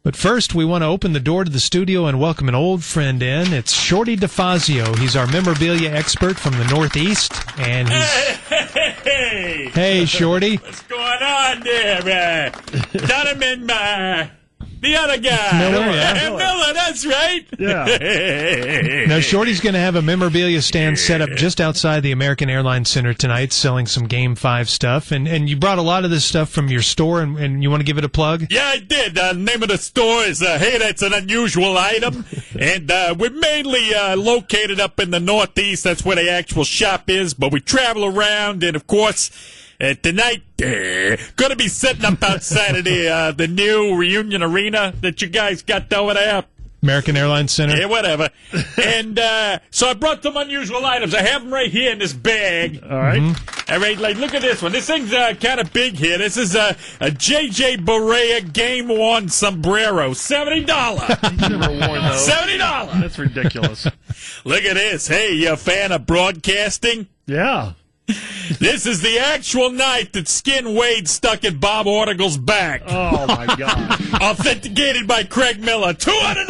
But first, we want to open the door to the studio and welcome an old friend in. It's Shorty DeFazio. He's our memorabilia expert from the Northeast, and he's... Hey, Shorty. What's going on there, Donovan, the other guy. Miller, yeah. Miller, that's right. Yeah. Now, Shorty's going to have a memorabilia stand set up just outside the American Airlines Center tonight, selling some Game 5 stuff. And you brought a lot of this stuff from your store, and you want to give it a plug? Yeah, I did. The name of the store is Hey, That's an Unusual Item. And we're mainly located up in the Northeast. That's where the actual shop is. But we travel around, and, of course... tonight, gonna be setting up outside of the new Reunion Arena that you guys got over there. American Airlines Center? Yeah, whatever. And so I brought some unusual items. I have them right here in this bag. All right. All right, like, look at this one. This thing's kind of big here. This is a J.J. Barea Game 1 sombrero. $70. He's never worn those. $70. That's ridiculous. Look at this. Hey, you a fan of broadcasting? Yeah. This is the actual knife that Skin Wade stuck in Bob Ortigal's back. Oh, my God. Authenticated by Craig Miller. $200.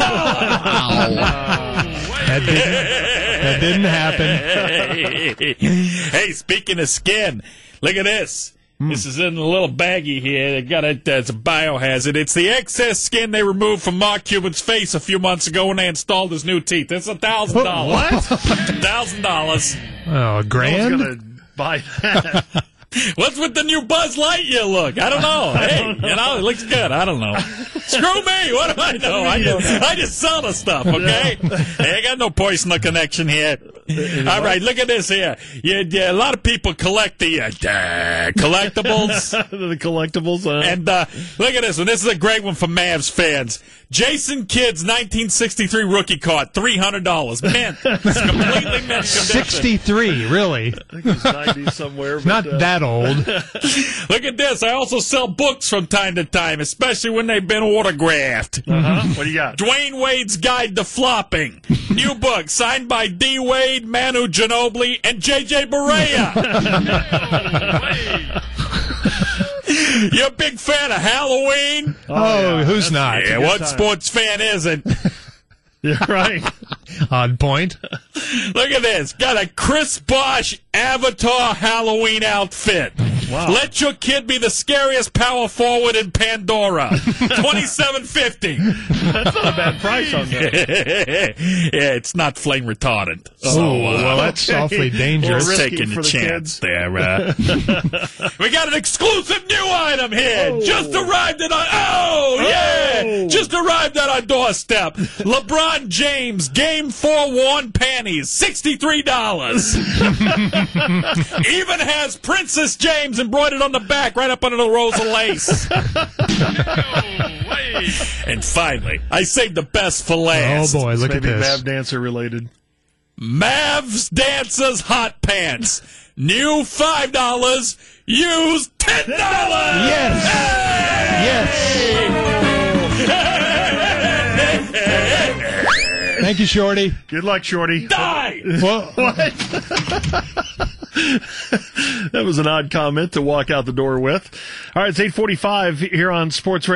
That didn't happen. Hey, speaking of skin, look at this. This is in a little baggie here. They got it. It's a biohazard. It's the excess skin they removed from Mark Cuban's face a few months ago when they installed his new teeth. It's $1,000. What? $1,000. Oh, a grand? I was going to buy that. What's with the new Buzz Lightyear look? I don't know. Hey, it looks good. I don't know. Screw me. What do I know? I just sell the stuff, okay? Hey, I got no personal connection here. All right, look at this here. Yeah, a lot of people collect the collectibles. The collectibles. And look at this one. This is a great one for Mavs fans. Jason Kidd's 1963 rookie card, $300. Mint. It's completely mint condition. 63, really? I think he's 90 somewhere. But, Not that old. Look at this. I also sell books from time to time, especially when they've been autographed. What do you got? Dwayne Wade's Guide to Flopping. New book signed by D. Wade, Manu Ginobili, and J.J. Barea. You're a big fan of Halloween? Oh, who's not? Yeah, what sports fan isn't? Yeah, right. Odd point. Look at this. Got a Chris Bosh Avatar Halloween outfit. Wow. Let your kid be the scariest power forward in Pandora. $27.50. That's not a bad price on that. Yeah, it's not flame retardant. So, well, that's awfully dangerous. Well, risky Taking for the the chance kids. there. We got an exclusive new item here. Oh. Just arrived at our just arrived at our doorstep. LeBron James Game 4 worn panties, $63. Even has Princess James embroidered on the back, right up under the rows of lace. And finally, I saved the best for last. Oh, boy, look at Maybe this. Mav Dancer related. Mavs Dancers Hot Pants. New $5, used $10. Yes. Thank you, Shorty. Good luck, Shorty. Die! Well, That was an odd comment to walk out the door with. All right, it's 8:45 here on Sports Radio.